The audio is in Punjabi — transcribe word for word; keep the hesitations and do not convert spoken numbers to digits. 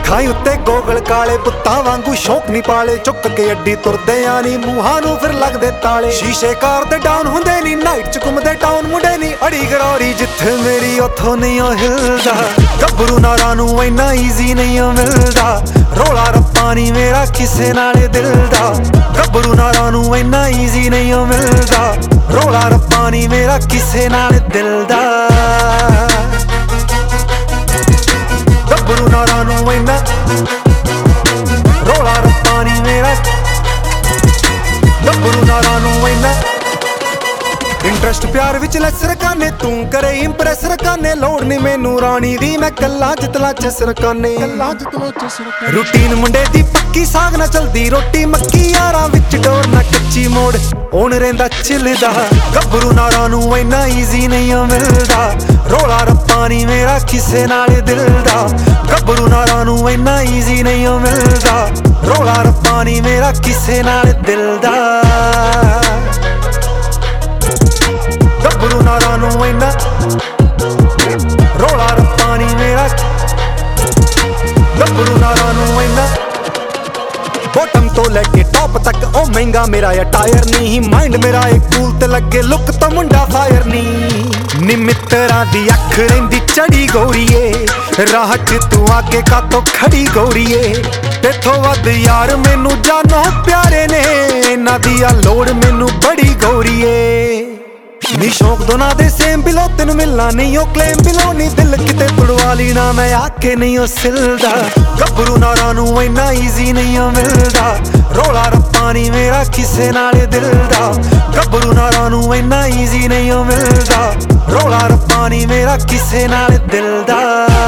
ਅੱਖਾਂ ਉੱਤੇ ਗੋਗਲ ਕਾਲੇ ਪੁੱਤਾਂ ਵਾਂਗੂ ਸ਼ੌਕ ਨਹੀਂ ਪਾਲੇ ਚੁੱਕ ਕੇ ਅੱਡੀ ਤੁਰਦੇ ਆ ਨੀ ਮੂੰਹਾਂ ਨੂੰ ਫਿਰ ਲੱਗਦੇ ਤਾਲੇ ਸ਼ੀਸ਼ੇ ਕਾਰ ਤੇ ਡਾਊਨ ਹੁੰਦੇ ਨੀ ਨਾਈਟ ਚ ਘੁੰਮਦੇ ਟਾਊਨ ਮੁੰਡੇ ਨੀ ਅੜੀ ਗਰੌਰੀ ਜਿੱਥੇ ਮੇਰੀ ਉੱਥੋਂ ਨਹੀਂ ਉਹ ਹਿਲਦਾ ਗੱਭਰੂ ਨਾਰਾਂ ਨੂੰ ਇੰਨਾ ਈਜ਼ੀ ਨਹੀਂ ਉਹ ਮਿਲਦਾ ਰੋਲਾ ਰੱਪਾ ਨੀ ਮੇਰਾ ਕਿਸੇ ਨਾਲੇ ਦਿਲ ਦਾ ਗੱਭਰੂ ਨਾਰਾਂ ਨੂੰ ਇੰਨਾ ਈਜ਼ੀ ਨਹੀਂ ਉਹ ਮਿਲਦਾ ਰੋਲਾ ਰੱਪਾ ਨੀ ਮੇਰਾ ਕਿਸੇ ਨਾਲੇ ਦਿਲ ਦਾ ਗੱਭਰੂ ਨਾਰਾਂ ਨੂੰ ਇੰਨਾ ਰੋਲਾ ਰੱਪਾ ਨੀ ਮੇਰਾ ਗੱਭਰੂ ਨਾਰਾਂ ਨੂੰ ਇੰਨਾ ਇੰਟਰਸਟ ਪਿਆਰ ਵਿੱਚ ਲੈਸ ਰਕਾਨੇ ਤੂੰ ਕਰੇ ਇੰਪ੍ਰੈਸ ਰਕਾਨੇ ਲੋੜ ਨੀ ਮੈਨੂੰ ਰਾਣੀ ਦੀ ਮੈਂ ਕੱਲਾ ਜਿਤਲਾ ਚਸ ਰਕਾਨੇ ਕੱਲਾ ਜਿਤਲਾ ਚਸ ਰਕਾਨੇ ਰੂਟੀਨ ਮੁੰਡੇ ਦੀ ਪੱਕੀ ਸਾਗ ਨਾ ਚਲਦੀ ਰੋਟੀ ਮੱਕੀ ਯਾਰਾਂ ਵਿੱਚ ਡੋਰ ਨਾ ਕੱਚੀ ਮੋੜ ਹੁਣ ਰਹਿੰਦਾ ਚਿਲਦਾ ਗੱਭਰੂ ਨਾਰਾਂ ਨੂੰ ਇੰਨਾ ਈਜ਼ੀ ਨਹੀਂ ਮਿਲਦਾ ਰੋਲਾ ਰੱਪਾ ਨੀ ਮੇਰਾ ਕਿਸੇ ਨਾਲੇ ਦਿਲ ਦਾ ਗੱਭਰੂ ਨਾਰਾਂ ਨੂੰ ਇੰਨਾ ਈਜ਼ੀ ਨਹੀਂ ਮਿਲਦਾ ਰੋਲਾ ਰੱਪਾ ਨੀ ਮੇਰਾ ਕਿਸੇ ਨਾਲੇ ਦਿਲ ਦਾ ਗੱਭਰੂ ਨਾਰਾਂ ਨੂੰ ਇੰਨਾ ਰੋਲਾ ਰੱਪਾ ਨੀ ਮੇਰਾ ਗੱਭਰੂ ਨਾਰਾਂ ਨੂੰ ਇੰਨਾ ਬੋਟਮ ਤੋਂ ਲੈ ਕੇ ਟੌਪ ਤੱਕ ਉਹ ਮਹਿੰਗਾ ਮੇਰਾ ਅਟਾਇਰ ਨਹੀਂ ਮਾਈਂਡ ਮੇਰਾ ਏ ਕੂਲ ਤੇ ਲੱਗੇ ਲੁੱਕ ਤਾਂ ਮੁੰਡਾ ਫਾਇਰ ਨਹੀਂ ਨੀ ਮਿੱਤਰਾਂ ਦੀ ਅੱਖ ਰਹਿੰਦੀ ਚੜੀ ਗੋਰੀਏ ਰਾਹ ਚ ਤੂੰ ਆ ਕੇ ਕਾਤੋਂ ਖੜੀ ਗੋਰੀਏ ਤੇਥੋਂ ਵੱਧ ਯਾਰ ਮੈਨੂੰ ਜਾਨੋ ਪਿਆਰੇ ਨੇ ਇਹਨਾਂ ਦੀ ਆ ਲੋੜ ਮੈਨੂੰ ਬੜੀ ਗੋਰੀਏ ਨੀ ਸ਼ੌਕ ਦੋਨਾਂ ਦੇ ਸੇਮ ਬਿਲੋ ਤੈਨੂੰ ਮਿਲਣਾ ਨਹੀਂ ਉਹ ਕਲੇਮ ਬਿਲੋ ਨੀ ਦਿਲ ਕਿਤੇ ਤੁੜਵਾ ਲਈ ਨਾ ਮੈਂ ਆ ਕੇ ਨਹੀਂ ਉਹ ਸਿਲਦਾ ਗੱਭਰੂ ਨਾਰਾਂ ਨੂੰ ਇੰਨਾ ਈਜ਼ੀ ਨਹੀਂ ਉਹ ਮਿਲਦਾ ਰੋਲਾ ਰੱਪਾ ਨੀ ਮੇਰਾ ਕਿਸੇ ਨਾਲੇ ਦਿਲ ਦਾ ਗੱਭਰੂ ਨਾਰਾਂ ਨੂੰ ਇੰਨਾ ਈਜ਼ੀ ਨਹੀਂ ਉਹ ਮਿਲਦਾ ਰੋਲਾ ਰੱਪਾ ਨੀ ਮੇਰਾ ਕਿਸੇ ਨਾਲੇ ਦਿਲ ਦਾ